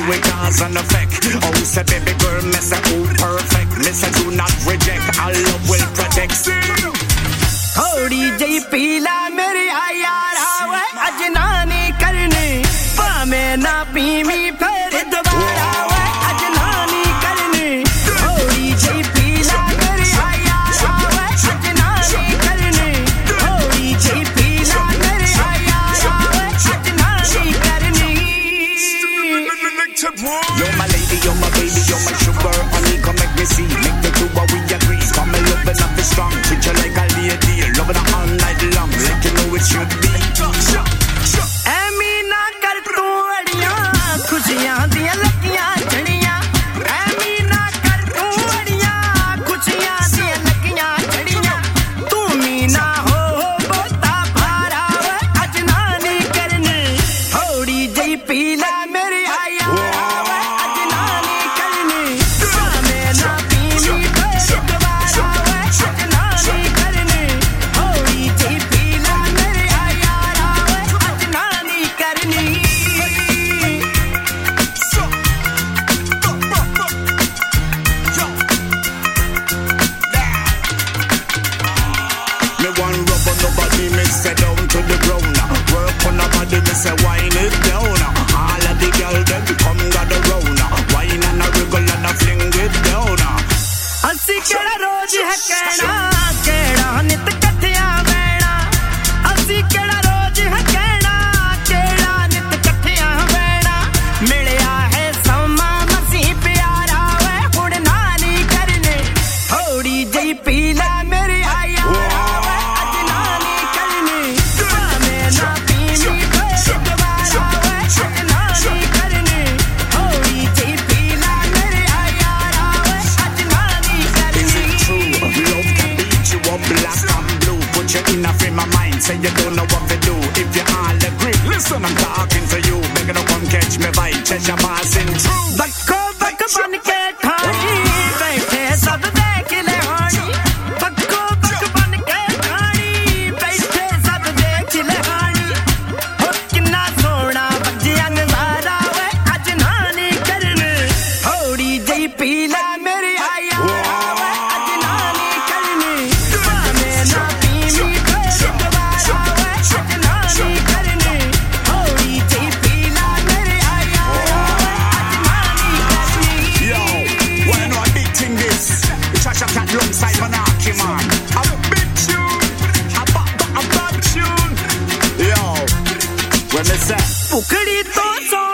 with cause and effect. Oh, say baby girl, me say oh perfect. Me say do not reject, our love will protect. थोड़ी जई पीला मेरी यारा वे अजना नहीं करनी पामे ना पीवी फिर दोबारा वे अजना नहीं करनी थोड़ी जई पीला मेरी यारा वे अजना नहीं करनी थोड़ी जई पीला मेरी यारा वे अजना नहीं करनी You're my lady, you're my baby, you're my sugar honey, come make me see, make the two what we agree. Come and love and be strong, treat you like a lady, love it all night long, like you know it should be. ऐमीना कर तू अड़ियां खुशियां दियां लगियां झड़ियां ऐमीना कर तू अड़ियां खुशियां दियां लगियां झड़ियां तू मीना हो बोता भारा वे अजना नहीं करनी थोड़ी जई पीला मेरी आया वे अजना नहीं करनी पामे ना पीवी फिर दोबारा वे अजना नहीं करनी थोड़ी जई पीला मेरी आया वे अजना नहीं करनी Me one rub on nobody, me say down to the ground. Work on nobody, me say wine it down. All of the girls them come gather round. Wine and a wriggle and a fling it down. ਅਸੀਂ ਕਿਹੜਾ ਰੋਜ਼ ਹੈ ਕਹਿਣਾ ਕਿਹੜਾ ਨਿਤ ਇਕੱਠਿਆਂ ਬਹਿਣਾ ਅਸੀਂ ਕਿਹੜਾ ਰੋਜ਼ ਹੈ ਕਹਿਣਾ ਕਿਹੜਾ ਨਿਤ ਇਕੱਠਿਆਂ ਬਹਿਣਾ ਮਿਲਿਆ ਹੈ ਸਮਾਂ ਮਸੀਂ ਪਿਆਰਾ ਵੇ ਹੁਣ ਨਾ ਨਹੀਂ ਕਰਨੇ ਥੋੜੀ ਜਿਹੀ ਪੀਲਾ ਮੇਰੀ ਆਇਆ ਵੇ ਅਜਨਾ ਨਹੀਂ ਕਰਨੀ ਭਾਵੇਂ ਨਾ ਪੀਵੀ ਫਿਰ ਦੁਬਾਰਾ ਵੇ ਅਜਨਾ ਨਹੀਂ ਕਰਨੀ ਥੋੜੀ ਜਿਹੀ ਪੀਲਾ ਮੇਰੀ ਆਇਆ ਵੇ ਅਜਨਾ ਨਹੀਂ Is it ਕਰਨੀ true? Love can beat you up black and blue. Put you in a frame of mind, say you don't know what to do. If you all agree, listen, I'm talking to you. Begging to come catch me vibe, catch your passing through. ਬੱਕੋ ਬੱਕ ਬਨ ਕੇ ਖਾਣੀ ਬੈਠੇ ਸਭ ਦੇਖ ਲਿਹਾਣੀ ਬੱਕੋ ਬੱਕ ਬਨ ਕੇ ਖਾਣੀ ਬੈਠੇ ਸਭ ਦੇਖ ਲਿਹਾਣੀ ਹੋ ਕਿੰਨਾ ਸੋਹਣਾ ਵੱਜਿਆ ਨਜ਼ਾਰਾ ਵੇ ਅਜਨਾ ਨਹੀਂ ਕਰਨੀ ਥੋੜੀ ਜਿਹੀ ਪੀਲਾ ਮੇਰੀ ਆਇਆ ਵੇ ਅਜਨਾ ਨਹੀਂ ਕਰਨੀ ਭਾਵੇਂ ਨਾ ਪੀਵੀ ਫਿਰ ਦੁਬਾਰਾ ਵੇ ਅਜਨਾ ਨਹੀਂ ਕਰਨੀ ਥੋੜੀ ਜਿਹੀ ਪੀਲਾ ਮੇਰੀ ਆਇਆ ਵੇ ਅਜਨਾ ਨਹੀਂ ਕਰਨੀ Yo, wanna know a big thing this? The Chacha Cat alongside Monarchy man. A big tune, a bad tune. Yo, when me say ਪੁਕੜੀ ਤੋਂ